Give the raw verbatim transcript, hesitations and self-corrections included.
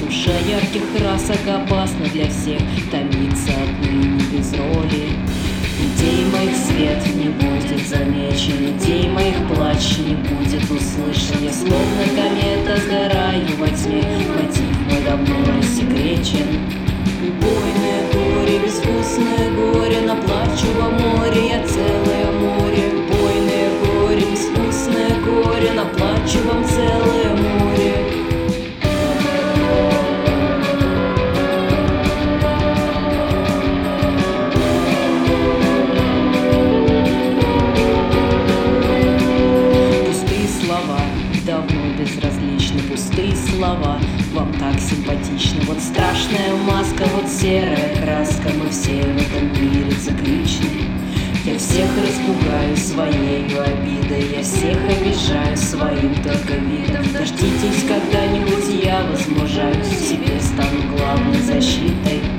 Суша ярких красок опасна для всех, томится отныне без роли. Идей моих свет не будет замечен, идей моих плач не будет услышан. Я словно комета сгораю во тьме, мотив мой давно рассекречен. Убойное горе, безвкусное горе, наплачу во море я целое море. Убойное горе, безвкусное горе, наплачу вам целое море. Давно безразличны пустые слова, вам так симпатичны. Вот страшная маска, вот серая краска, мы все в этом мире цикличны. Я всех распугаю своею обидой, я всех обижаю своим только видом. Дождитесь, когда-нибудь я возмужаюсь, себе стану главной защитой.